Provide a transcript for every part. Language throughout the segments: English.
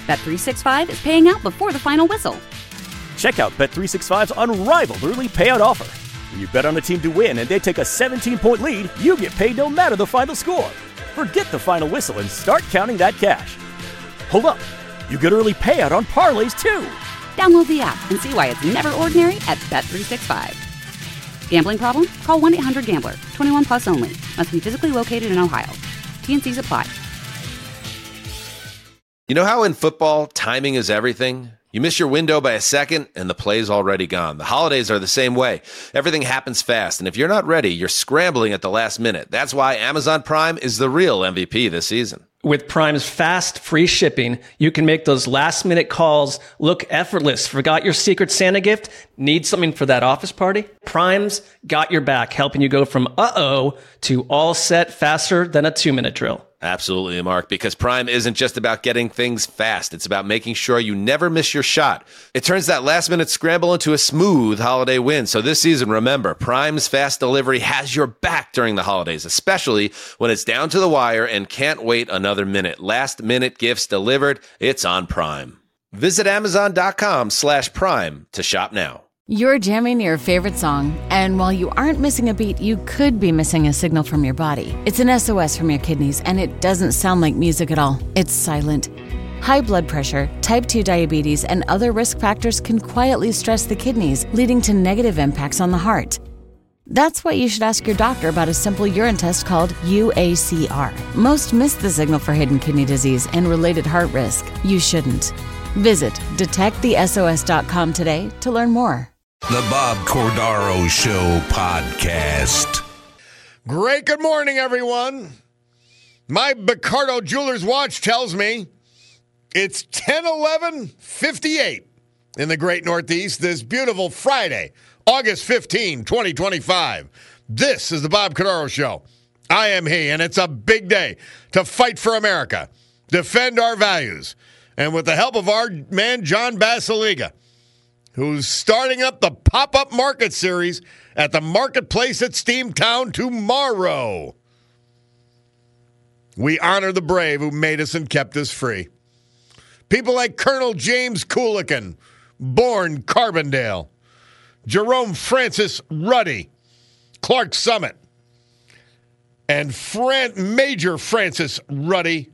Bet365 is paying out before the final whistle. Check out Bet365's unrivaled early payout offer. When you bet on a team to win and they take a 17-point lead, you get paid no matter the final score. Forget the final whistle and start counting that cash. Hold up. You get early payout on parlays, too. Download the app and see why it's never ordinary at Bet365. Gambling problem? Call 1-800-GAMBLER. 21 plus only. Must be physically located in Ohio. T&Cs apply. You know how in football, timing is everything? You miss your window by a second, and the play's already gone. The holidays are the same way. Everything happens fast, and if you're not ready, you're scrambling at the last minute. That's why Amazon Prime is the real MVP this season. With Prime's fast, free shipping, you can make those last-minute calls look effortless. Forgot your Secret Santa gift? Need something for that office party? Prime's got your back, helping you go from uh-oh to all set faster than a 2-minute drill. Absolutely, Mark, because Prime isn't just about getting things fast. It's about making sure you never miss your shot. It turns that last-minute scramble into a smooth holiday win. So this season, remember, Prime's fast delivery has your back during the holidays, especially when it's down to the wire and can't wait another minute. Last-minute gifts delivered, it's on Prime. Visit Amazon.com/Prime to shop now. You're jamming your favorite song, and while you aren't missing a beat, you could be missing a signal from your body. It's an SOS from your kidneys, and it doesn't sound like music at all. It's silent. High blood pressure, type 2 diabetes, and other risk factors can quietly stress the kidneys, leading to negative impacts on the heart. That's why you should ask your doctor about a simple urine test called UACR. Most miss the signal for hidden kidney disease and related heart risk. You shouldn't. Visit detectthesos.com today to learn more. The Bob Cordaro Show podcast. Great good morning, everyone. My Bacardo Jewelers watch tells me it's 10:11:58 in the great Northeast this beautiful Friday, August 15, 2025. This is the Bob Cordaro Show. I am he, and it's a big day to fight for America, defend our values, and with the help of our man, John Basiliga, who's starting up the pop-up market series at the marketplace at Steamtown tomorrow. We honor the brave who made us and kept us free. People like Colonel James Coolican, born Carbondale, Jerome Francis Ruddy, Clark Summit, and Major Francis Ruddy,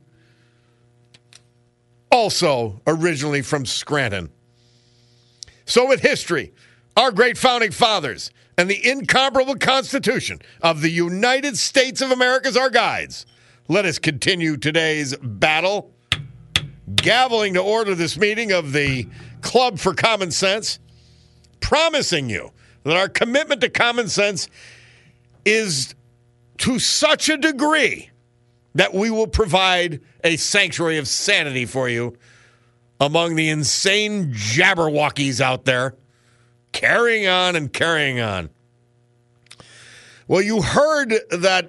also originally from Scranton. So with history, our great founding fathers, and the incomparable Constitution of the United States of America as our guides, let us continue today's battle. Gaveling to order this meeting of the Club for Common Sense, promising you that our commitment to common sense is to such a degree that we will provide a sanctuary of sanity for you among the insane jabberwockies out there, carrying on and carrying on. Well, you heard that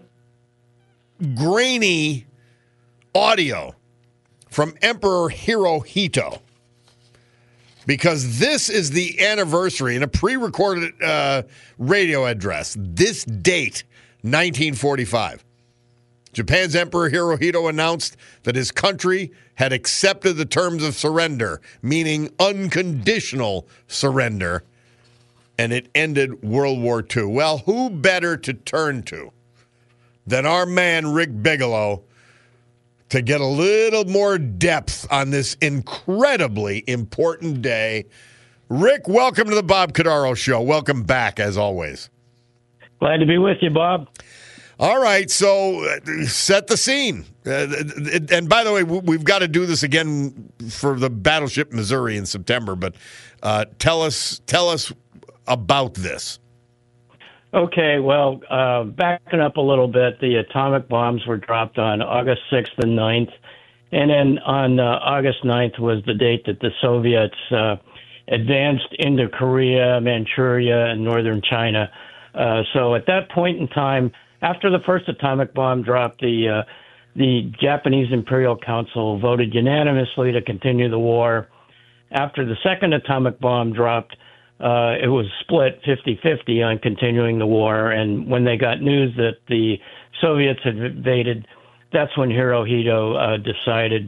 grainy audio from Emperor Hirohito, because this is the anniversary in a pre-recorded radio address. This date, 1945. Japan's Emperor Hirohito announced that his country had accepted the terms of surrender, meaning unconditional surrender, and it ended World War II. Well, who better to turn to than our man Rick Bigelow to get a little more depth on this incredibly important day? Rick, welcome to the Bob Cordaro Show. Welcome back, as always. Glad to be with you, Bob. All right, so set the scene. And by the way, we've got to do this again for the Battleship Missouri in September, but tell us about this. Okay, well, backing up a little bit, the atomic bombs were dropped on August 6th and 9th, and then on August 9th was the date that the Soviets advanced into Korea, Manchuria, and northern China. So at that point in time, after the first atomic bomb dropped, the Japanese Imperial Council voted unanimously to continue the war. After the second atomic bomb dropped, it was split 50-50 on continuing the war. And when they got news that the Soviets had invaded, that's when Hirohito decided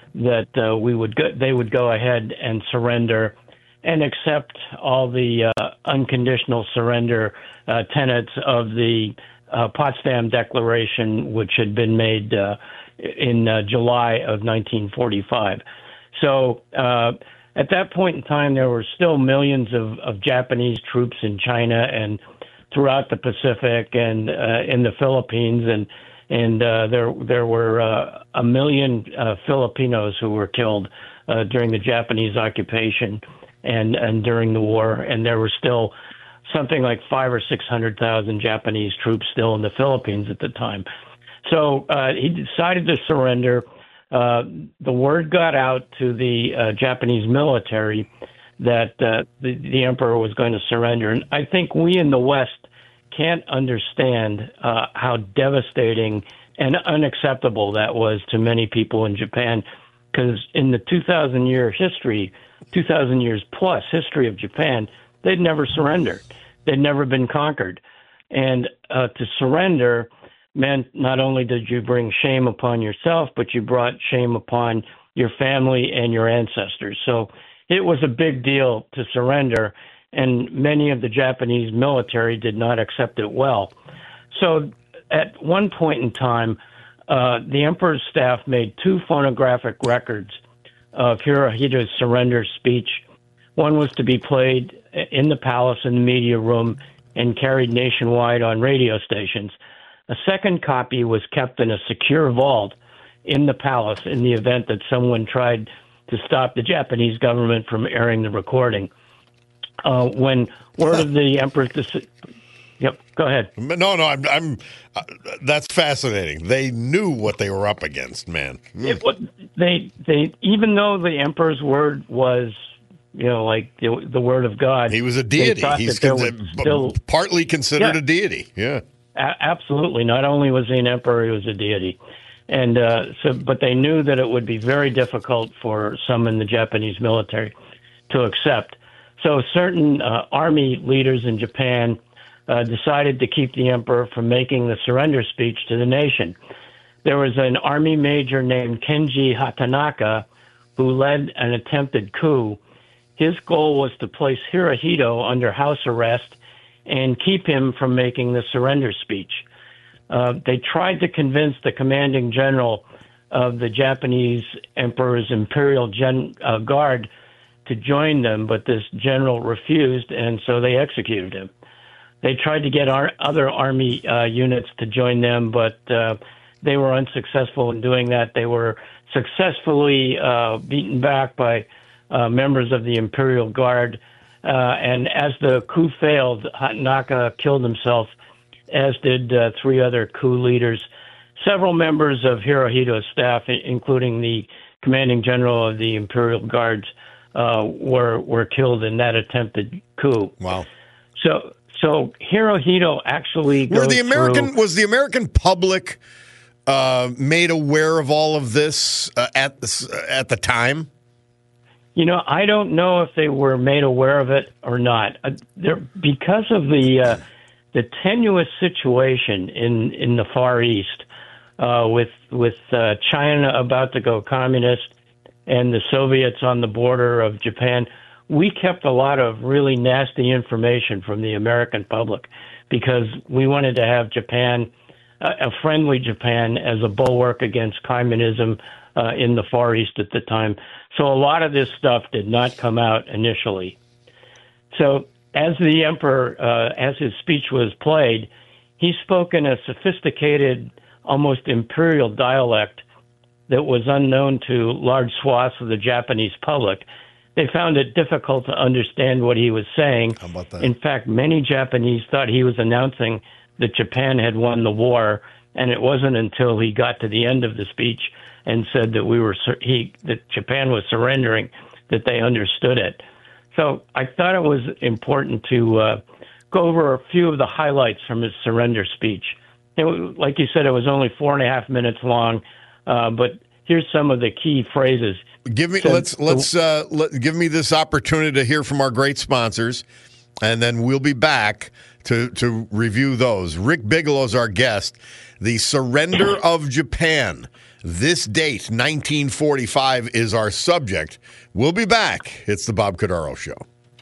that they would go ahead and surrender and accept all the unconditional surrender tenets of the Potsdam Declaration, which had been made in July of 1945. So at that point in time, there were still millions of Japanese troops in China and throughout the Pacific and in the Philippines, and there were 1 million Filipinos who were killed during the Japanese occupation and during the war, and there were still something like 500,000 or 600,000 Japanese troops still in the Philippines at the time. So he decided to surrender. The word got out to the Japanese military that the emperor was going to surrender. And I think we in the West can't understand how devastating and unacceptable that was to many people in Japan, because in the 2,000 years plus history of Japan, they'd never surrendered. They'd never been conquered. And to surrender meant not only did you bring shame upon yourself, but you brought shame upon your family and your ancestors. So it was a big deal to surrender, and many of the Japanese military did not accept it well. So at one point in time, the emperor's staff made 2 phonographic records of Hirohito's surrender speech. One was to be played in the palace in the media room and carried nationwide on radio stations. A second copy was kept in a secure vault in the palace in the event that someone tried to stop the Japanese government from airing the recording. When word of the emperor's Yep, go ahead. No, I'm that's fascinating. They knew what they were up against, man. They even though the emperor's word was, like the word of God, he was a deity. He's still partly considered a deity. Yeah. Absolutely. Not only was he an emperor, he was a deity. And but they knew that it would be very difficult for some in the Japanese military to accept. So certain army leaders in Japan decided to keep the emperor from making the surrender speech to the nation. There was an army major named Kenji Hatanaka who led an attempted coup. His goal was to place Hirohito under house arrest and keep him from making the surrender speech. They tried to convince the commanding general of the Japanese emperor's imperial guard to join them, but this general refused, and so they executed him. They tried to get other army units to join them, but they were unsuccessful in doing that. They were successfully beaten back by members of the Imperial Guard. And as the coup failed, Hatanaka killed himself, as did 3 other coup leaders. Several members of Hirohito's staff, including the commanding general of the Imperial Guards, were killed in that attempted coup. Wow. So Hirohito actually goes was the American public made aware of all of this at the time? I don't know if they were made aware of it or not. Because of the tenuous situation in the Far East, with China about to go communist and the Soviets on the border of Japan, we kept a lot of really nasty information from the American public because we wanted to have Japan, a friendly Japan, as a bulwark against communism in the Far East at the time. So a lot of this stuff did not come out initially. So as the emperor, as his speech was played, he spoke in a sophisticated, almost imperial dialect that was unknown to large swaths of the Japanese public. They found it difficult to understand what he was saying. How about that? In fact, many Japanese thought he was announcing that Japan had won the war, and it wasn't until he got to the end of the speech and said that that Japan was surrendering that they understood it. So I thought it was important to go over a few of the highlights from his surrender speech. Like you said, it was only 4.5 minutes long, but here's some of the key phrases. Give me give me this opportunity to hear from our great sponsors, and then we'll be back to review those. Rick Bigelow's our guest. The Surrender of Japan. This date, 1945, is our subject. We'll be back. It's the Bob Cordaro Show.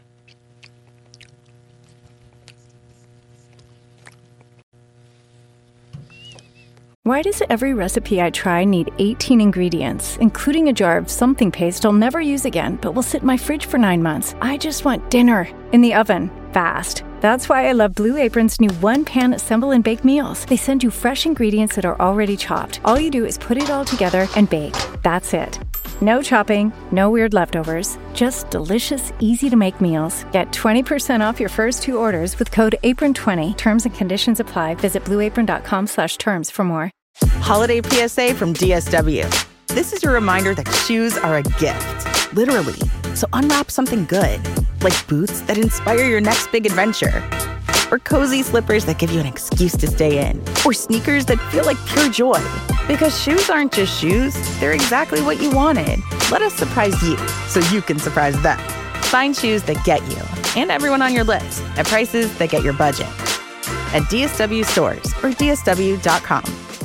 Why does every recipe I try need 18 ingredients, including a jar of something paste I'll never use again, but will sit in my fridge for 9 months? I just want dinner in the oven, fast. That's why I love Blue Apron's new one-pan assemble and bake meals. They send you fresh ingredients that are already chopped. All you do is put it all together and bake. That's it. No chopping, no weird leftovers, just delicious, easy-to-make meals. Get 20% off your first 2 orders with code APRON20. Terms and conditions apply. Visit blueapron.com/terms for more. Holiday PSA from DSW. This is your reminder that shoes are a gift, literally. So unwrap something good, like boots that inspire your next big adventure, or cozy slippers that give you an excuse to stay in, or sneakers that feel like pure joy. Because shoes aren't just shoes, they're exactly what you wanted. Let us surprise you so you can surprise them. Find shoes that get you and everyone on your list at prices that get your budget. At DSW stores or DSW.com.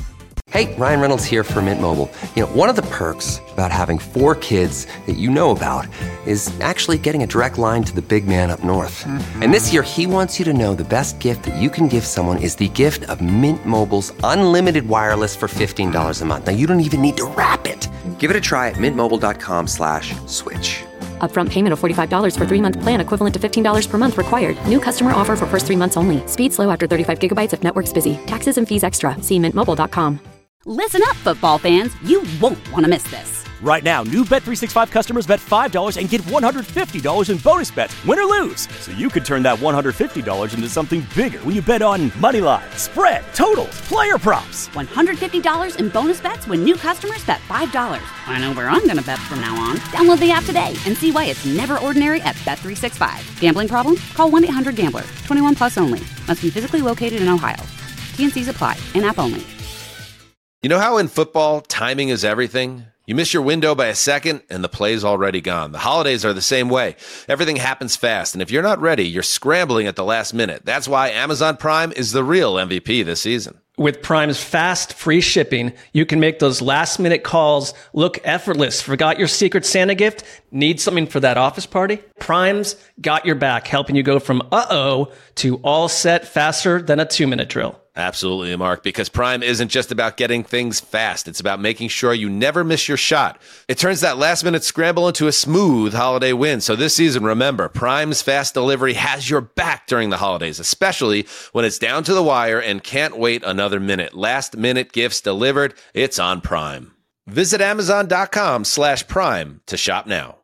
Hey, Ryan Reynolds here for Mint Mobile. You know, one of the perks about having 4 kids that you know about is actually getting a direct line to the big man up north. And this year, he wants you to know the best gift that you can give someone is the gift of Mint Mobile's unlimited wireless for $15 a month. Now, you don't even need to wrap it. Give it a try at mintmobile.com/switch. Upfront payment of $45 for 3-month plan equivalent to $15 per month required. New customer offer for first 3 months only. Speed slow after 35 gigabytes if network's busy. Taxes and fees extra. See mintmobile.com. Listen up, football fans. You won't want to miss this. Right now, new Bet365 customers bet $5 and get $150 in bonus bets, win or lose. So you could turn that $150 into something bigger when you bet on money line, spread, totals, player props. $150 in bonus bets when new customers bet $5. I know where I'm going to bet from now on. Download the app today and see why it's never ordinary at Bet365. Gambling problem? Call 1-800-GAMBLER. 21 plus only. Must be physically located in Ohio. T&Cs apply. In-app only. You know how in football, timing is everything? You miss your window by a second, and the play's already gone. The holidays are the same way. Everything happens fast, and if you're not ready, you're scrambling at the last minute. That's why Amazon Prime is the real MVP this season. With Prime's fast, free shipping, you can make those last-minute calls look effortless. Forgot your Secret Santa gift? Need something for that office party? Prime's got your back, helping you go from uh-oh to all set faster than a 2-minute drill. Absolutely, Mark, because Prime isn't just about getting things fast. It's about making sure you never miss your shot. It turns that last-minute scramble into a smooth holiday win. So this season, remember, Prime's fast delivery has your back during the holidays, especially when it's down to the wire and can't wait another minute. Last-minute gifts delivered. It's on Prime. Visit Amazon.com/Prime to shop now.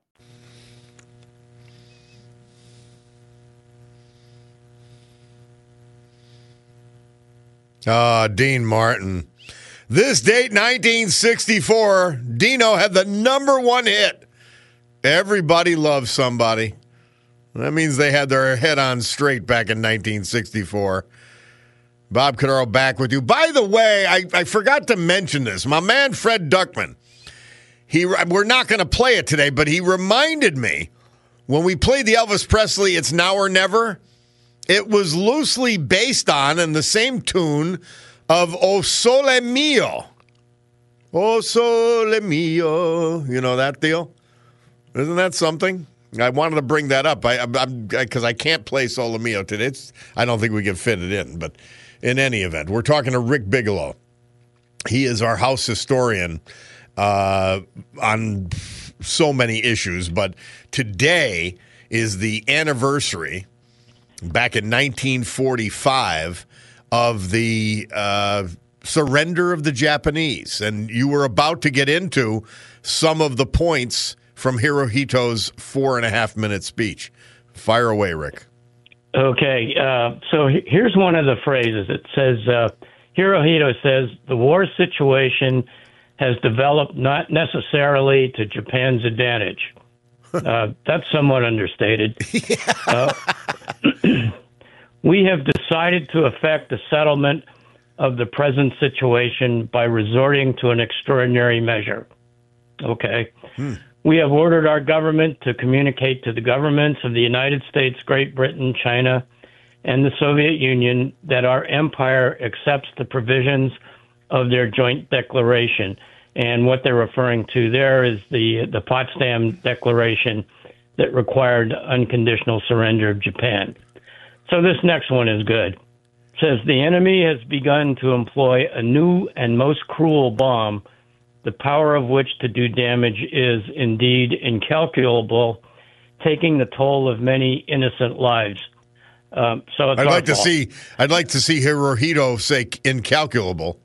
Dean Martin. This date, 1964, Dino had the #1 hit. Everybody loves somebody. That means they had their head on straight back in 1964. Bob Cordaro back with you. By the way, I forgot to mention this. My man Fred Duckman, we're not going to play it today, but he reminded me when we played the Elvis Presley It's Now or Never, it was loosely based on and the same tune of O Sole Mio. O Sole Mio. You know that deal? Isn't that something? I wanted to bring that up because I can't play Sole Mio today. I don't think we can fit it in. But in any event, we're talking to Rick Bigelow. He is our house historian on so many issues. But today is the anniversary back in 1945 of the surrender of the Japanese. And you were about to get into some of the points from Hirohito's 4.5-minute speech. Fire away, Rick. Okay, so here's one of the phrases. It says, Hirohito says, the war situation has developed not necessarily to Japan's advantage. That's somewhat understated. We have decided to effect a settlement of the present situation by resorting to an extraordinary measure. Okay. We have ordered our government to communicate to the governments of the United States, Great Britain, China, and the Soviet Union that our empire accepts the provisions of their joint declaration And what they're referring to there is the Potsdam Declaration that required unconditional surrender of Japan. So this next one is good. It says, the enemy has begun to employ a new and most cruel bomb, the power of which to do damage is indeed incalculable, taking the toll of many innocent lives. So it's I'd like to see Hirohito say incalculable.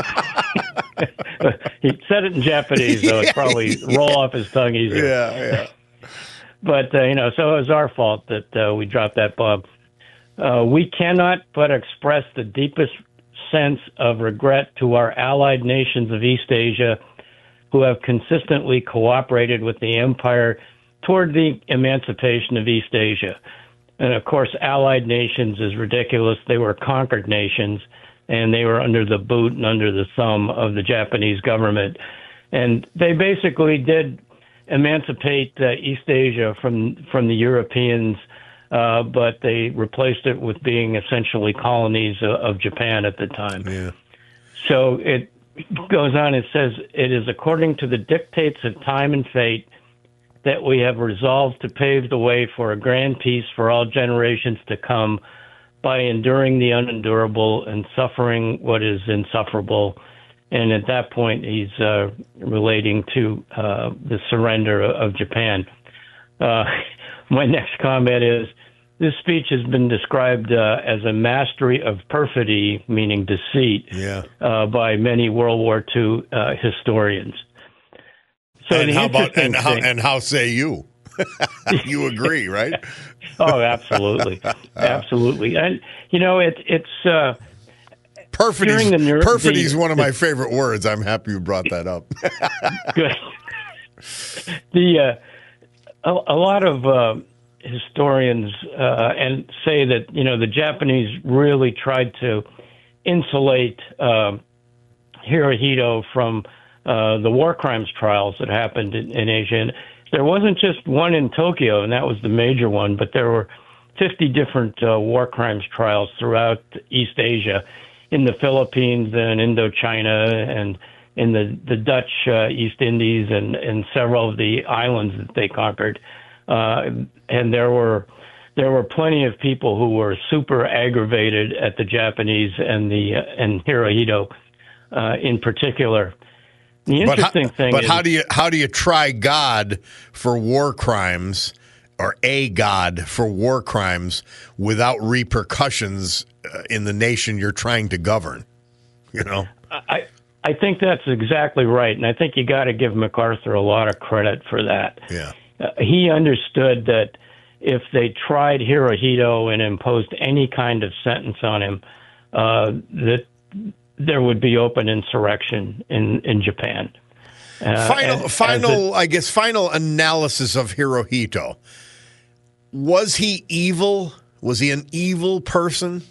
He said it in Japanese, so it probably roll off his tongue easier. Yeah. But, so it was our fault that we dropped that bomb. We cannot but express the deepest sense of regret to our allied nations of East Asia who have consistently cooperated with the empire toward the emancipation of East Asia. And, of course, allied nations is ridiculous. They were conquered nations, and they were under the boot and under the thumb of the Japanese government. And they basically did emancipate East Asia from the Europeans, but they replaced it with being essentially colonies of Japan at the time. Yeah. So it goes on, it says, it is according to the dictates of time and fate that we have resolved to pave the way for a grand peace for all generations to come by enduring the unendurable and suffering what is insufferable. And at that point, he's relating to the surrender of Japan. My next comment is, this speech has been described as a mastery of perfidy, meaning deceit, by many World War II historians. So and how say you? You agree, right? Oh, absolutely, absolutely. And it's perfidy is one of my favorite words. I'm happy you brought that up. Good. A lot of historians and say that the Japanese really tried to insulate Hirohito from the war crimes trials that happened in Asia. And there wasn't just one in Tokyo, and that was the major one, but there were 50 different war crimes trials throughout East Asia, in the Philippines and Indochina and in the Dutch East Indies and several of the islands that they conquered. And there were plenty of people who were super aggravated at the Japanese and Hirohito in particular. The interesting thing is, how do you try God for war crimes, or a God for war crimes, without repercussions in the nation you're trying to govern? I think that's exactly right, and I think you got to give MacArthur a lot of credit for that. Yeah. He understood that if they tried Hirohito and imposed any kind of sentence on him, that there would be open insurrection in Japan. Final analysis of Hirohito. Was he evil? Was he an evil person?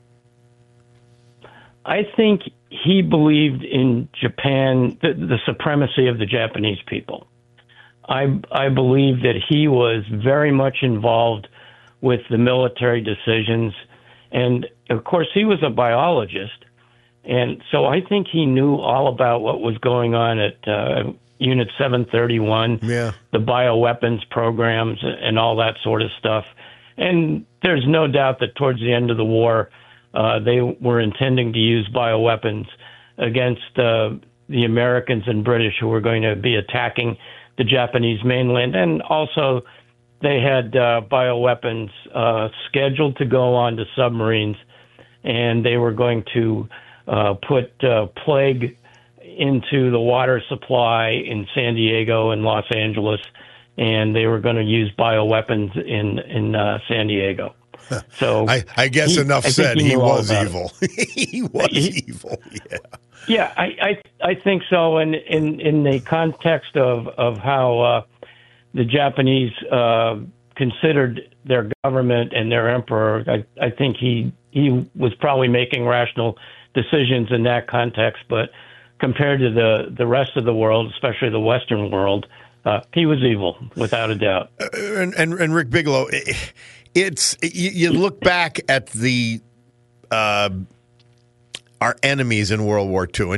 I think he believed in Japan, the supremacy of the Japanese people. I believe that he was very much involved with the military decisions. And, of course, he was a biologist. And so I think he knew all about what was going on at Unit 731, the bioweapons programs and all that sort of stuff. And there's no doubt that towards the end of the war, they were intending to use bioweapons against the Americans and British who were going to be attacking the Japanese mainland. And also they had bioweapons scheduled to go onto submarines, and they were going to put plague into the water supply in San Diego and Los Angeles, and they were going to use bioweapons in San Diego. So I guess enough said. He was evil. He was evil. Yeah. Yeah, I think so. And in the context of how the Japanese considered their government and their emperor, I think he was probably making rational decisions in that context. But compared to the rest of the world, especially the Western world, he was evil without a doubt. And Rick Bigelow, you look back at the our enemies in World War II, and just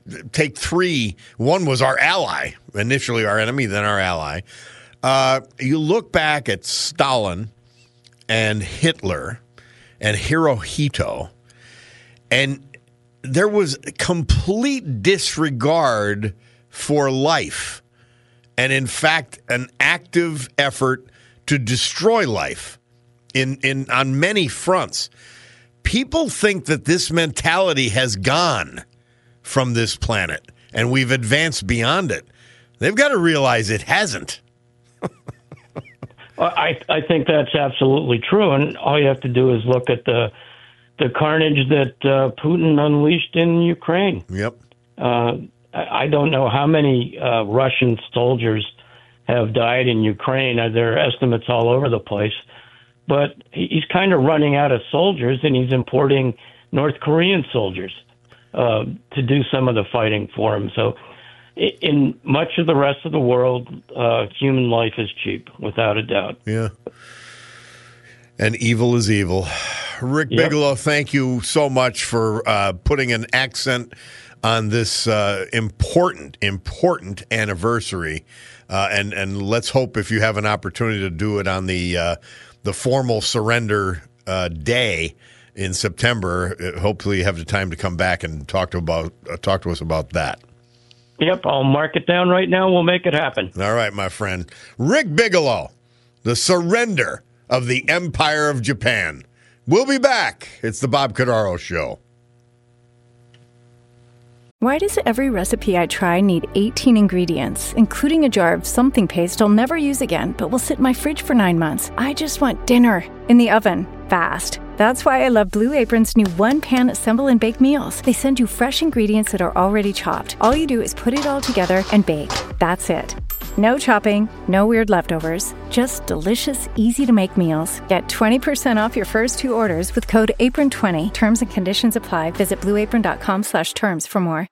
take three. One was our ally, initially our enemy, then our ally. You look back at Stalin and Hitler and Hirohito, and there was complete disregard for life, and in fact, an active effort to destroy life on many fronts. People think that this mentality has gone from this planet, and we've advanced beyond it. They've got to realize it hasn't. I think that's absolutely true, and all you have to do is look at the carnage that Putin unleashed in Ukraine. Yep. I don't know how many Russian soldiers have died in Ukraine. There are estimates all over the place. But he's kind of running out of soldiers, and he's importing North Korean soldiers to do some of the fighting for him. So in much of the rest of the world, human life is cheap, without a doubt. Yeah. And evil is evil. Rick Bigelow, thank you so much for putting an accent on this important anniversary. And let's hope if you have an opportunity to do it on the formal surrender day in September, hopefully you have the time to come back and talk to us about that. Yep, I'll mark it down right now. We'll make it happen. All right, my friend. Rick Bigelow, the surrender of the Empire of Japan. We'll be back. It's the Bob Cordaro Show. Why does every recipe I try need 18 ingredients, including a jar of something paste I'll never use again, but will sit in my fridge for 9 months? I just want dinner in the oven, fast. That's why I love Blue Apron's new one-pan assemble and bake meals. They send you fresh ingredients that are already chopped. All you do is put it all together and bake. That's it. No chopping, no weird leftovers, just delicious, easy-to-make meals. Get 20% off your first 2 orders with code APRON20. Terms and conditions apply. Visit blueapron.com/terms for more.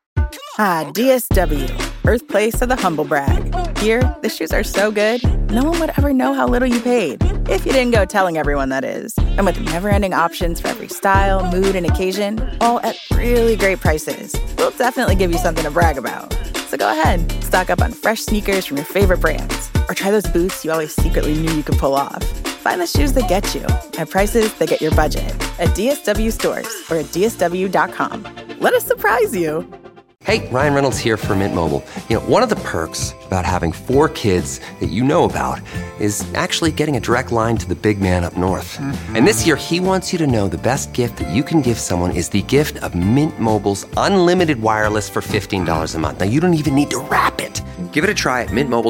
DSW, birthplace of the humble brag. Here, the shoes are so good, no one would ever know how little you paid. If you didn't go telling everyone, that is. And with never-ending options for every style, mood, and occasion, all at really great prices, we'll definitely give you something to brag about. So go ahead, stock up on fresh sneakers from your favorite brands, or try those boots you always secretly knew you could pull off. Find the shoes that get you at prices that get your budget at DSW stores or at DSW.com. Let us surprise you. Hey, Ryan Reynolds here for Mint Mobile. You know, one of the perks about having 4 kids that you know about is actually getting a direct line to the big man up north. Mm-hmm. And this year, he wants you to know the best gift that you can give someone is the gift of Mint Mobile's unlimited wireless for $15 a month. Now, you don't even need to wrap it. Give it a try at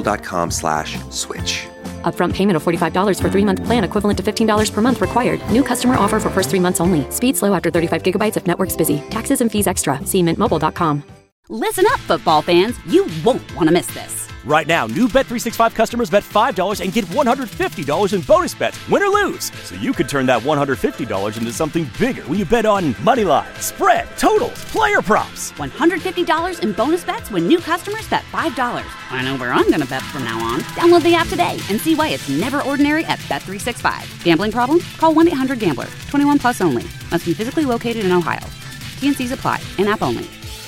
mintmobile.com/switch. Upfront payment of $45 for 3-month plan equivalent to $15 per month required. New customer offer for first 3 months only. Speed slow after 35 gigabytes if network's busy. Taxes and fees extra. See mintmobile.com. Listen up, football fans. You won't want to miss this. Right now, new Bet365 customers bet $5 and get $150 in bonus bets, win or lose. So you could turn that $150 into something bigger when you bet on money line, spread, totals, player props. $150 in bonus bets when new customers bet $5. I know where I'm going to bet from now on. Download the app today and see why it's never ordinary at Bet365. Gambling problem? Call 1-800-GAMBLER. 21 plus only. Must be physically located in Ohio. T&Cs apply. In-app only.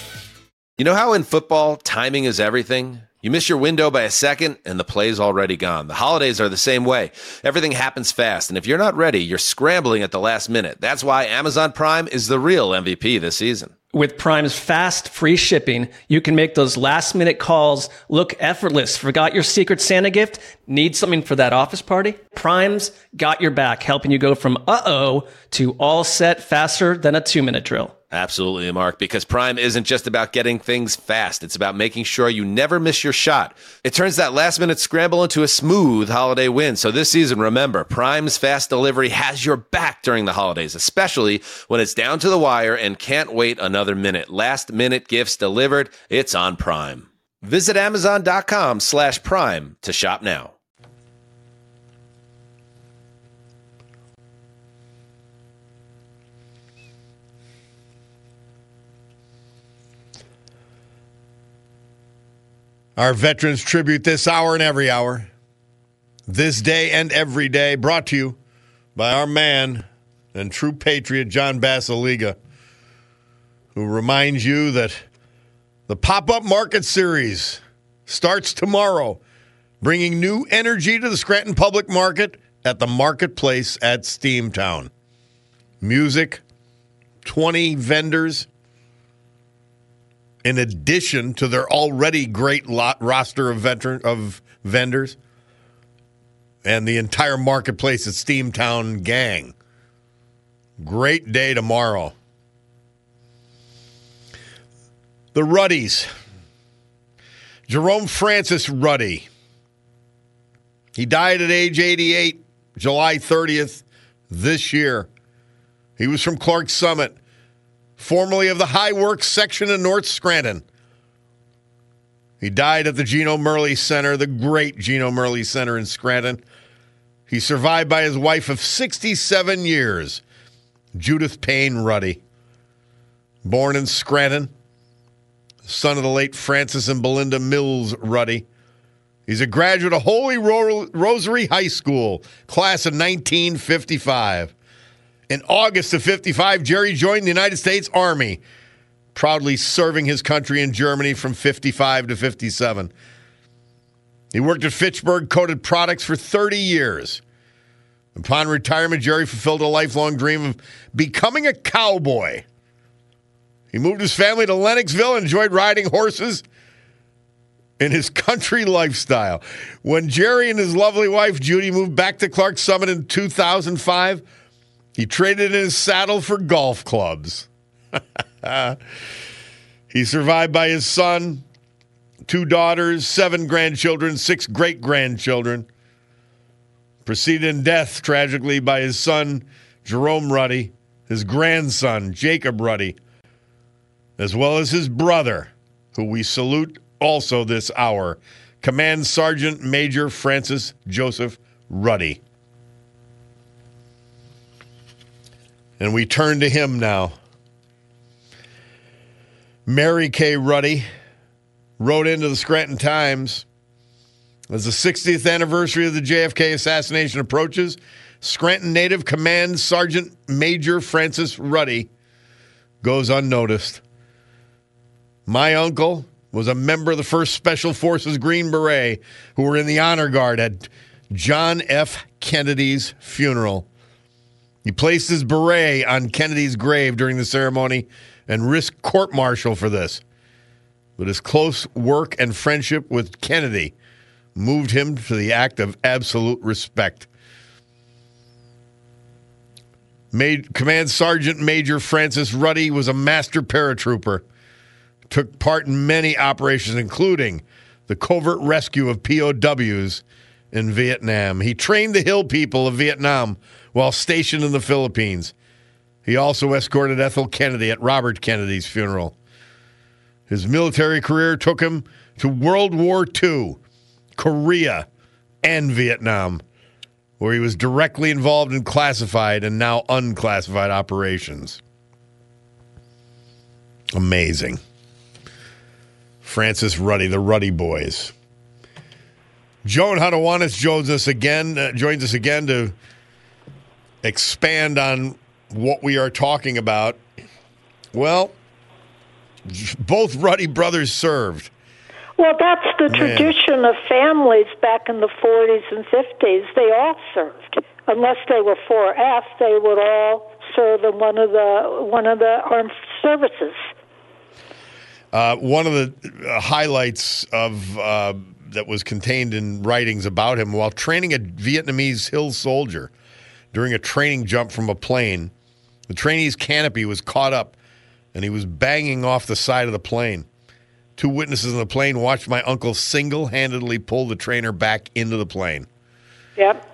You know how in football, timing is everything? You miss your window by a second, and the play's already gone. The holidays are the same way. Everything happens fast, and if you're not ready, you're scrambling at the last minute. That's why Amazon Prime is the real MVP this season. With Prime's fast, free shipping, you can make those last-minute calls look effortless. Forgot your Secret Santa gift? Need something for that office party? Prime's got your back, helping you go from uh-oh to all set faster than a 2-minute drill. Absolutely, Mark, because Prime isn't just about getting things fast. It's about making sure you never miss your shot. It turns that last-minute scramble into a smooth holiday win. So this season, remember, Prime's fast delivery has your back during the holidays, especially when it's down to the wire and can't wait another minute. Last-minute gifts delivered, it's on Prime. Visit Amazon.com/Prime to shop now. Our Veterans Tribute this hour and every hour. This day and every day, brought to you by our man and true patriot, John Basiliga, who reminds you that The Pop-Up Market Series starts tomorrow, bringing new energy to the Scranton Public Market at the Marketplace at Steamtown. Music, 20 vendors, in addition to their already great roster of vendors, and the entire Marketplace at Steamtown gang. Great day tomorrow. The Ruddys. Jerome Francis Ruddy. He died at age 88, July 30th this year. He was from Clark Summit, formerly of the High Works section of North Scranton. He died at the Geno Murley Center, the great Geno Murley Center in Scranton. He's survived by his wife of 67 years, Judith Payne Ruddy. Born in Scranton, son of the late Francis and Belinda Mills Ruddy. He's a graduate of Holy Rosary High School, class of 1955. In August of 55, Jerry joined the United States Army, proudly serving his country in Germany from 55 to 57. He worked at Fitchburg Coated Products for 30 years. Upon retirement, Jerry fulfilled a lifelong dream of becoming a cowboy. He moved his family to Lennoxville and enjoyed riding horses in his country lifestyle. When Jerry and his lovely wife, Judy, moved back to Clark Summit in 2005, he traded in his saddle for golf clubs. He's survived by his son, 2 daughters, 7 grandchildren, 6 great-grandchildren. Preceded in death, tragically, by his son, Jerome Ruddy, his grandson, Jacob Ruddy, as well as his brother, who we salute also this hour, Command Sergeant Major Francis Joseph Ruddy. And we turn to him now. Mary Kay Ruddy wrote into the Scranton Times, as the 60th anniversary of the JFK assassination approaches, Scranton native Command Sergeant Major Francis Ruddy goes unnoticed. My uncle was a member of the 1st Special Forces Green Beret who were in the honor guard at John F. Kennedy's funeral. He placed his beret on Kennedy's grave during the ceremony and risked court-martial for this. But his close work and friendship with Kennedy moved him to the act of absolute respect. Command Sergeant Major Francis Ruddy was a master paratrooper. Took part in many operations, including the covert rescue of POWs in Vietnam. He trained the Hill people of Vietnam while stationed in the Philippines. He also escorted Ethel Kennedy at Robert Kennedy's funeral. His military career took him to World War II, Korea, and Vietnam, where he was directly involved in classified and now unclassified operations. Amazing. Francis Ruddy, the Ruddy Boys. Joan Hadawanis joins us again to expand on what we are talking about. Well, both Ruddy brothers served. Well, that's the tradition of families back in the 40s and 50s. They all served. Unless they were 4F, they would all serve in one of the armed services. One of the highlights of that was contained in writings about him, while training a Vietnamese Hill soldier during a training jump from a plane, the trainee's canopy was caught up, and he was banging off the side of the plane. 2 witnesses in the plane watched my uncle single-handedly pull the trainer back into the plane. Yep.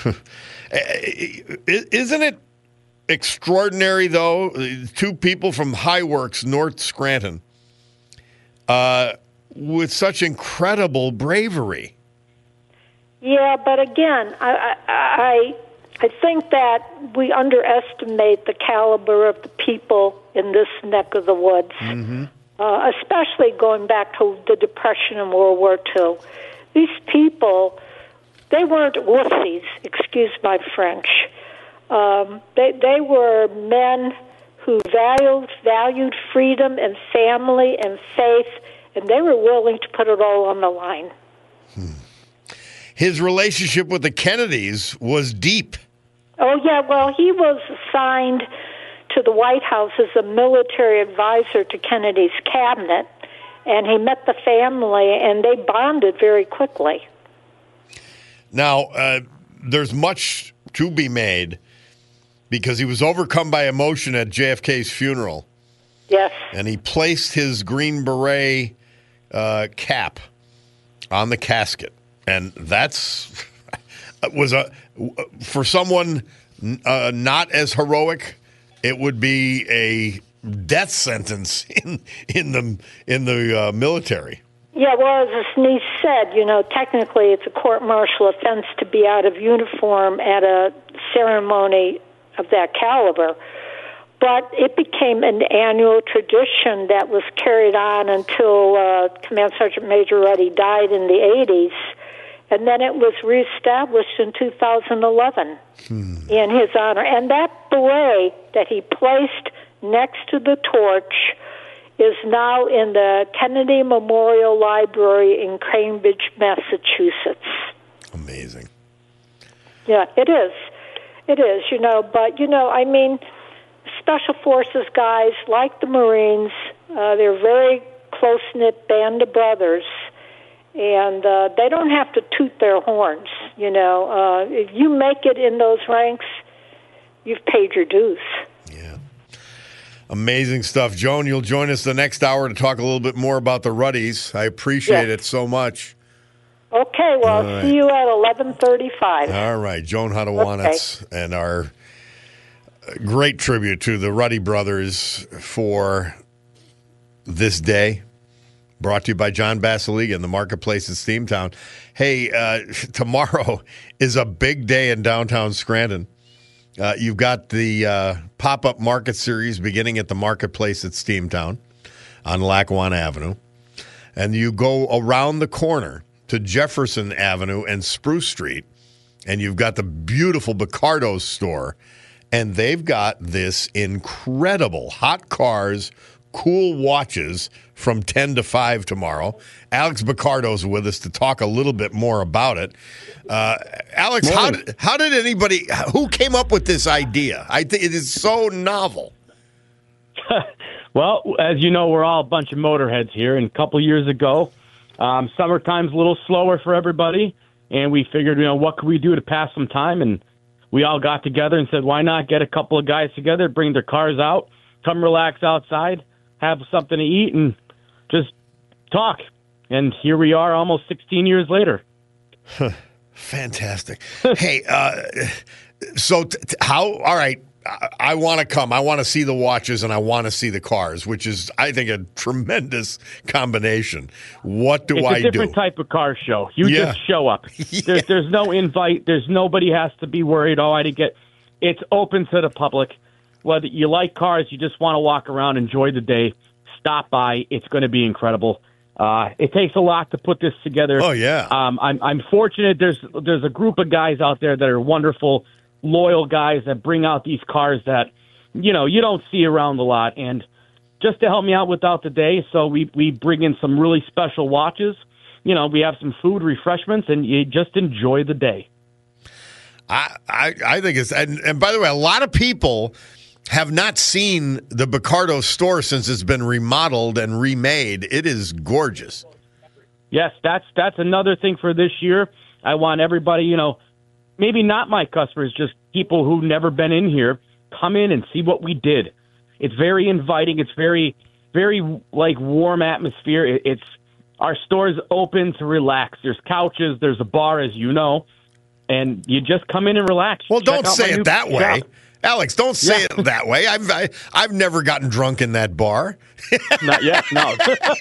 Isn't it extraordinary, though? 2 people from High Works, North Scranton, with such incredible bravery. Yeah, but again, I think that we underestimate the caliber of the people in this neck of the woods, especially going back to the Depression and World War II. These people, they weren't wussies, excuse my French. They were men who valued freedom and family and faith, and they were willing to put it all on the line. His relationship with the Kennedys was deep. Oh, yeah, well, he was assigned to the White House as a military advisor to Kennedy's cabinet, and he met the family, and they bonded very quickly. Now, there's much to be made because he was overcome by emotion at JFK's funeral. Yes. And he placed his Green Beret cap on the casket. And that's for someone not as heroic, it would be a death sentence in the military. Yeah, well, as his niece said, technically it's a court-martial offense to be out of uniform at a ceremony of that caliber. But it became an annual tradition that was carried on until Command Sergeant Major Ruddy died in the 80s. And then it was reestablished in 2011 in his honor. And that beret that he placed next to the torch is now in the Kennedy Memorial Library in Cambridge, Massachusetts. Amazing. Yeah, it is. It is, But, I mean, Special Forces guys, like the Marines, they're a very close-knit band of brothers. And they don't have to toot their horns, If you make it in those ranks, you've paid your dues. Yeah. Amazing stuff. Joan, you'll join us the next hour to talk a little bit more about the Ruddys. I appreciate it so much. Okay, well, I'll see you at 11:35. All right, Joan Hadawanitz, and our great tribute to the Ruddy brothers for this day. Brought to you by John Basiliga in the marketplace in Steamtown. Hey, tomorrow is a big day in downtown Scranton. You've got the pop-up market series beginning at the marketplace at Steamtown on Lackawanna Avenue. And you go around the corner to Jefferson Avenue and Spruce Street, and you've got the beautiful Bicardo's store. And they've got this incredible hot cars, cool watches from 10 to 5 tomorrow. Alex Bicardo's with us to talk a little bit more about it. Alex, how did anybody, who came up with this idea? I think it is so novel. Well, as you know, we're all a bunch of motorheads here. And a couple years ago, summertime's a little slower for everybody. And we figured, what could we do to pass some time? And we all got together and said, why not get a couple of guys together, bring their cars out, come relax outside, have something to eat, and just talk. And here we are almost 16 years later. Fantastic. Hey, so how, all right, I want to come. I want to see the watches and I want to see the cars, which is, I think, a tremendous combination. What do I do? It's a different type of car show. You just show up. There's no invite. Nobody has to be worried, I didn't get. It's open to the public. Whether you like cars, you just want to walk around, enjoy the day, stop by. It's going to be incredible. It takes a lot to put this together. Oh, yeah. I'm fortunate. There's a group of guys out there that are wonderful, loyal guys that bring out these cars that, you don't see around a lot. And just to help me out without the day, so we bring in some really special watches. We have some food, refreshments, and you just enjoy the day. I think it's, and by the way, a lot of people have not seen the Bicardo store since it's been remodeled and remade. It is gorgeous. Yes, that's another thing for this year. I want everybody, maybe not my customers, just people who've never been in here, come in and see what we did. It's very inviting. It's very, very warm atmosphere. It's our store's open to relax. There's couches. There's a bar, as you know, and you just come in and relax. Well, don't say it that way. Alex, don't say it that way. I've never gotten drunk in that bar. Not yet, no.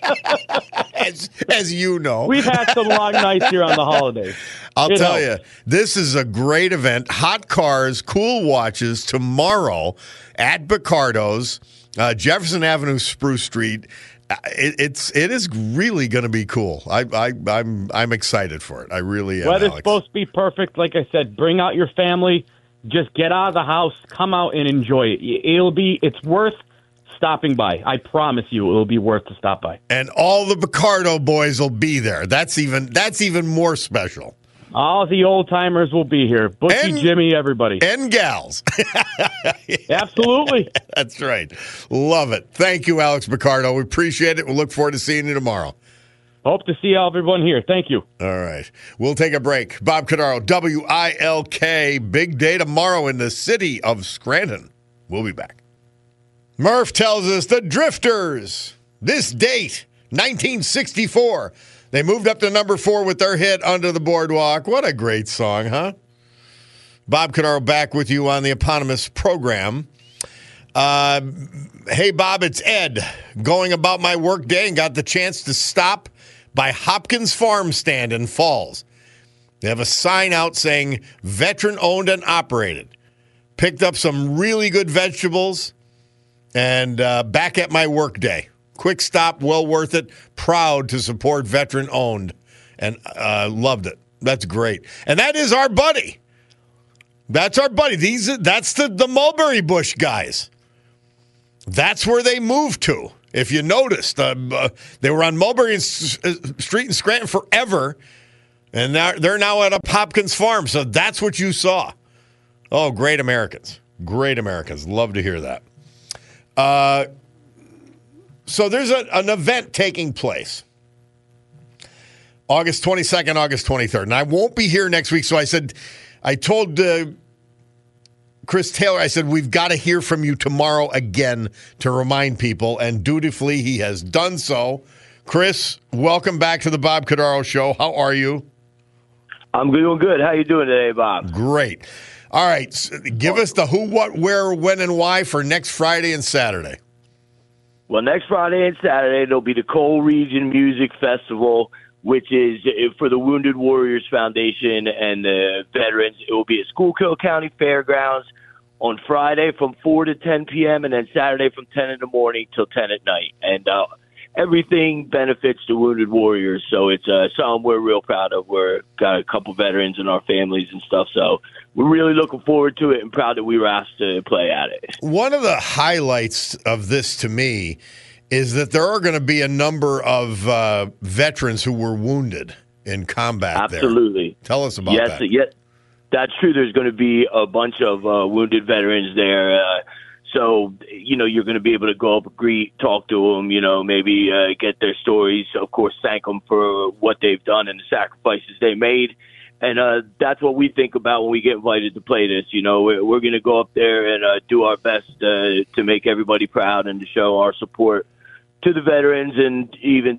as you know. We've had some long nights here on the holidays. I'll tell you, this is a great event. Hot cars, cool watches tomorrow at Bicardo's, Jefferson Avenue, Spruce Street. It is really going to be cool. I'm excited for it. I really am. Weather's supposed to be perfect. Like I said, bring out your family. just get out of the house, come out and enjoy it. It's worth stopping by. I promise you it'll be worth to stop by. And all the Picardo boys will be there. That's even more special. All the old-timers will be here. Butchie, Jimmy, everybody. And gals. Absolutely. That's right. Love it. Thank you, Alex Picardo. We appreciate it. We'll look forward to seeing you tomorrow. Hope to see everyone here. Thank you. All right. We'll take a break. Bob Cordaro, WILK. Big day tomorrow in the city of Scranton. We'll be back. Murph tells us the Drifters, this date, 1964. They moved up to number 4 with their hit Under the Boardwalk. What a great song, huh? Bob Cordaro back with you on the eponymous program. Hey, Bob, it's Ed. Going about my work day and got the chance to stop by Hopkins Farm Stand in Falls. They have a sign out saying veteran owned and operated. Picked up some really good vegetables and back at my work day. Quick stop, well worth it. Proud to support veteran owned, and loved it. That's great, and that is our buddy. That's our buddy. That's the Mulberry Bush guys. That's where they moved to. If you noticed, they were on Mulberry Street in Scranton forever, and they're now at a Hopkins Farm. So that's what you saw. Oh, great Americans. Great Americans. Love to hear that. So there's an event taking place August 22nd, August 23rd. And I won't be here next week. So I told Chris Taylor, I said, we've got to hear from you tomorrow again to remind people. And dutifully, he has done so. Chris, welcome back to the Bob Cordaro Show. How are you? I'm doing good. How you doing today, Bob? Great. All right. So give us the who, what, where, when, and why for next Friday and Saturday. Well, next Friday and Saturday, there'll be the Coal Region Music Festival, which is for the Wounded Warriors Foundation and the veterans. It will be at Schuylkill County Fairgrounds on Friday from 4 to 10 p.m. and then Saturday from 10 in the morning till 10 at night. And everything benefits the Wounded Warriors, so it's something we're real proud of. We've got a couple veterans in our families and stuff, so we're really looking forward to it and proud that we were asked to play at it. One of the highlights of this to me is that there are going to be a number of veterans who were wounded in combat. Absolutely. Tell us about that. Yes, that's true. There's going to be a bunch of wounded veterans there. So, you're going to be able to go up, greet, talk to them, maybe get their stories, of course, thank them for what they've done and the sacrifices they made. And that's what we think about when we get invited to play this. We're going to go up there and do our best to make everybody proud and to show our support to the veterans and even.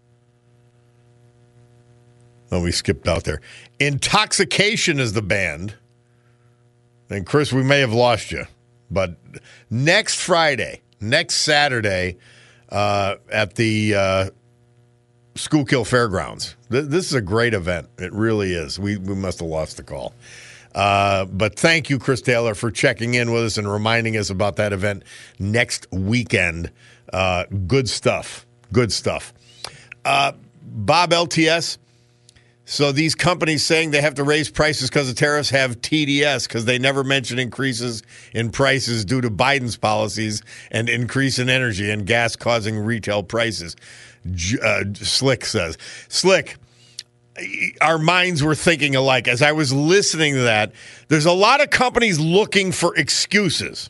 Oh, we skipped out there. Intoxication is the band. And, Chris, we may have lost you. But next Friday, next Saturday at the Schuylkill Fairgrounds. This is a great event. It really is. We must have lost the call. But thank you, Chris Taylor, for checking in with us and reminding us about that event next weekend. Good stuff. Good stuff. Bob, LTS. So these companies saying they have to raise prices because of tariffs have TDS because they never mention increases in prices due to Biden's policies and increase in energy and gas causing retail prices. Slick says. Slick, our minds were thinking alike. As I was listening to that, there's a lot of companies looking for excuses.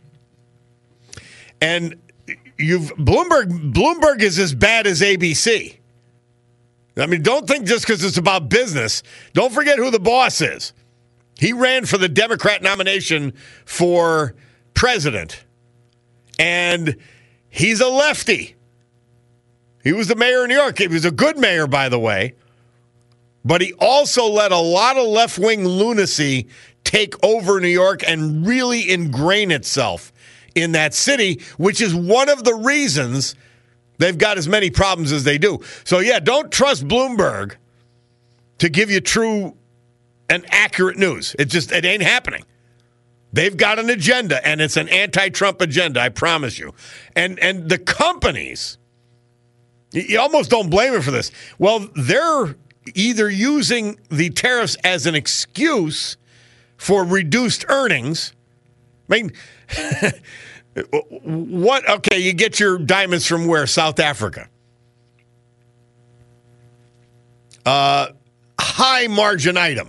And Bloomberg is as bad as ABC. I mean, don't think just because it's about business. Don't forget who the boss is. He ran for the Democrat nomination for president. And he's a lefty. He was the mayor of New York. He was a good mayor, by the way. But he also let a lot of left-wing lunacy take over New York and really ingrain itself in that city, which is one of the reasons they've got as many problems as they do. So, yeah, don't trust Bloomberg to give you true and accurate news. It ain't happening. They've got an agenda, and it's an anti-Trump agenda, I promise you. And the companies, you almost don't blame them for this. Well, they're either using the tariffs as an excuse for reduced earnings. I mean, what? Okay, you get your diamonds from where? South Africa. High margin item.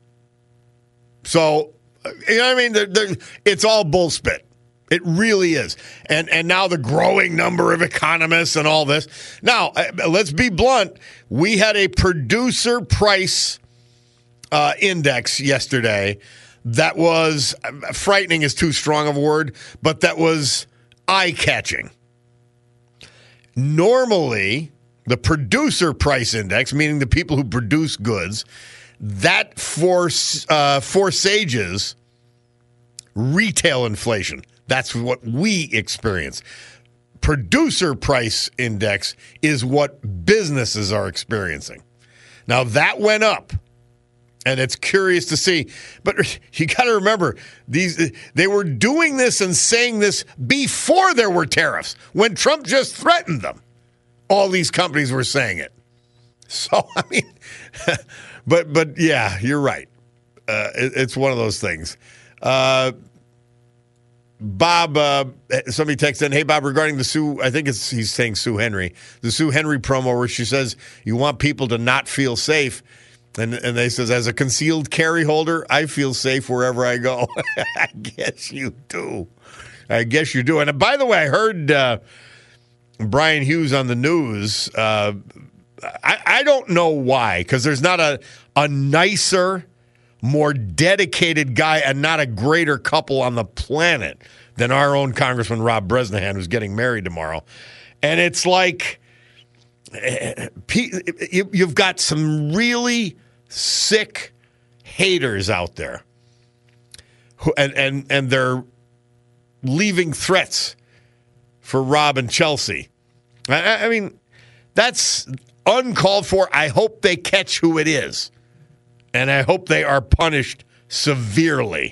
So, you know what I mean? It's all bullspit. It really is. And now the growing number of economists and all this. Now, let's be blunt. We had a producer price index yesterday that was, frightening is too strong of a word, but that was eye-catching. Normally, the producer price index, meaning the people who produce goods, that foresages retail inflation. That's what we experience. Producer price index is what businesses are experiencing. Now, that went up, and it's curious to see. But you got to remember, they were doing this and saying this before there were tariffs, when Trump just threatened them. All these companies were saying it. So, I mean, but yeah, you're right. It's one of those things. Bob, somebody texted in, hey, Bob, regarding the Sue, I think he's saying Sue Henry, the Sue Henry promo where she says you want people to not feel safe. And they says, as a concealed carry holder, I feel safe wherever I go. I guess you do. And by the way, I heard Brian Hughes on the news. I don't know why, because there's not a nicer, more dedicated guy and not a greater couple on the planet than our own Congressman Rob Bresnahan, who's getting married tomorrow. And it's like you've got some really sick haters out there, and they're leaving threats for Rob and Chelsea. I mean, that's uncalled for. I hope they catch who it is. And I hope they are punished severely.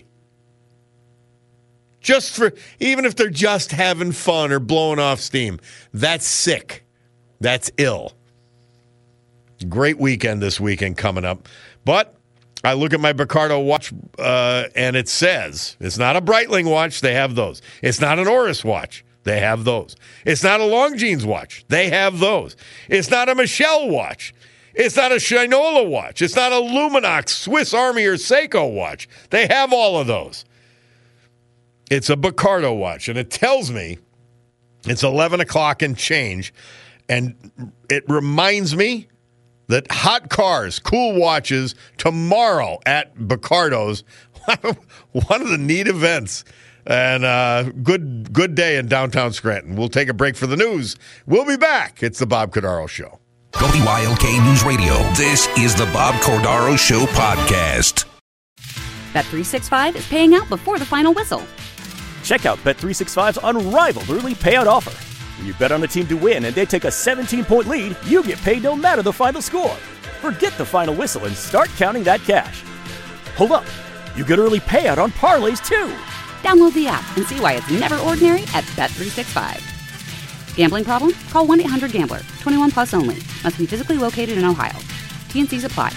Even if they're just having fun or blowing off steam. That's sick. That's ill. Great weekend this weekend coming up. But I look at my Bacardo watch and it says, it's not a Breitling watch. They have those. It's not an Oris watch. They have those. It's not a Longines watch. They have those. It's not a Michelle watch. It's not a Shinola watch. It's not a Luminox, Swiss Army, or Seiko watch. They have all of those. It's a Bacardo watch, and it tells me it's 11 o'clock and change, and it reminds me that hot cars, cool watches, tomorrow at Bacardo's, one of the neat events. And good day in downtown Scranton. We'll take a break for the news. We'll be back. It's the Bob Cordaro Show. WILK News Radio. This is the Bob Cordaro Show podcast. Bet365 is paying out before the final whistle. Check out Bet365's unrivaled early payout offer. When you bet on a team to win and they take a 17-point lead, you get paid no matter the final score. Forget the final whistle and start counting that cash. Hold up. You get early payout on parlays, too. Download the app and see why it's never ordinary at Bet365. Gambling problem? Call 1-800-GAMBLER. 21 plus only. Must be physically located in Ohio. T&Cs apply.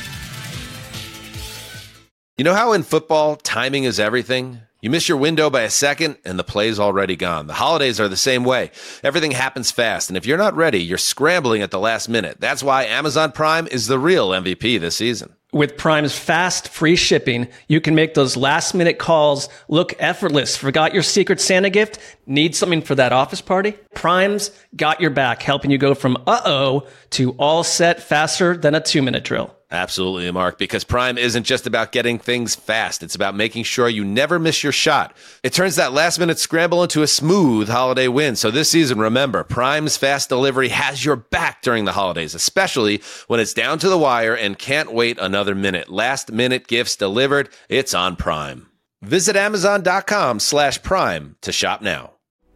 You know how in football, timing is everything? You miss your window by a second, and the play's already gone. The holidays are the same way. Everything happens fast, and if you're not ready, you're scrambling at the last minute. That's why Amazon Prime is the real MVP this season. With Prime's fast, free shipping, you can make those last-minute calls look effortless. Forgot your Secret Santa gift? Need something for that office party? Prime's got your back, helping you go from uh-oh to all set faster than a 2-minute drill. Absolutely, Mark, because Prime isn't just about getting things fast. It's about making sure you never miss your shot. It turns that last-minute scramble into a smooth holiday win. So this season, remember, Prime's fast delivery has your back during the holidays, especially when it's down to the wire and can't wait another minute. Last-minute gifts delivered. It's on Prime. Visit Amazon.com/Prime to shop now.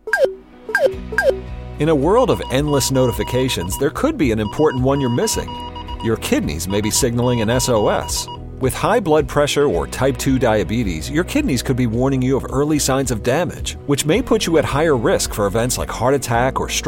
In a world of endless notifications, there could be an important one you're missing. Your kidneys may be signaling an SOS. With high blood pressure or type 2 diabetes, your kidneys could be warning you of early signs of damage, which may put you at higher risk for events like heart attack or stroke.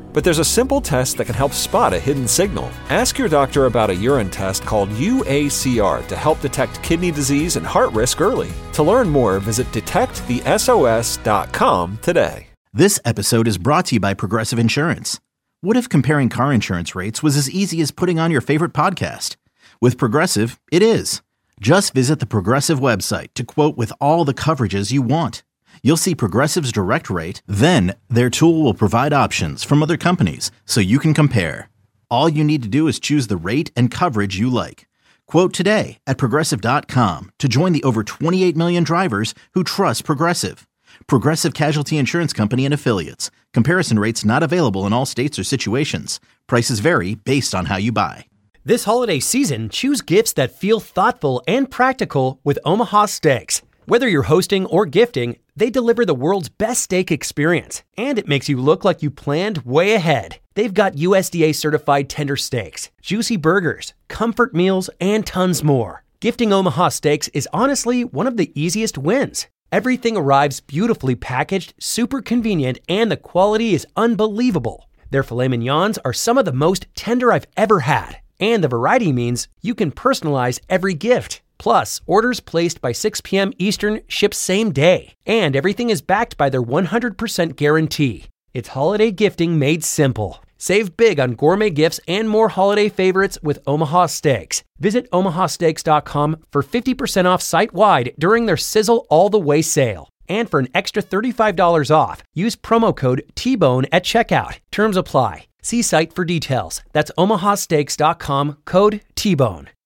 But there's a simple test that can help spot a hidden signal. Ask your doctor about a urine test called UACR to help detect kidney disease and heart risk early. To learn more, visit detectthesos.com today. This episode is brought to you by Progressive Insurance. What if comparing car insurance rates was as easy as putting on your favorite podcast? With Progressive, it is. Just visit the Progressive website to quote with all the coverages you want. You'll see Progressive's direct rate, then their tool will provide options from other companies so you can compare. All you need to do is choose the rate and coverage you like. Quote today at Progressive.com to join the over 28 million drivers who trust Progressive. Progressive Casualty Insurance Company and Affiliates. Comparison rates not available in all states or situations. Prices vary based on how you buy. This holiday season, choose gifts that feel thoughtful and practical with Omaha Steaks. Whether you're hosting or gifting, they deliver the world's best steak experience, and it makes you look like you planned way ahead. They've got USDA certified tender steaks, juicy burgers, comfort meals, and tons more. Gifting Omaha Steaks is honestly one of the easiest wins. Everything arrives beautifully packaged, super convenient, and the quality is unbelievable. Their filet mignons are some of the most tender I've ever had, and the variety means you can personalize every gift. Plus, orders placed by 6 p.m. Eastern ship same day, and everything is backed by their 100% guarantee. It's holiday gifting made simple. Save big on gourmet gifts and more holiday favorites with Omaha Steaks. Visit omahasteaks.com for 50% off site-wide during their Sizzle All the Way sale. And for an extra $35 off, use promo code TBONE at checkout. Terms apply. See site for details. That's omahasteaks.com, code TBONE.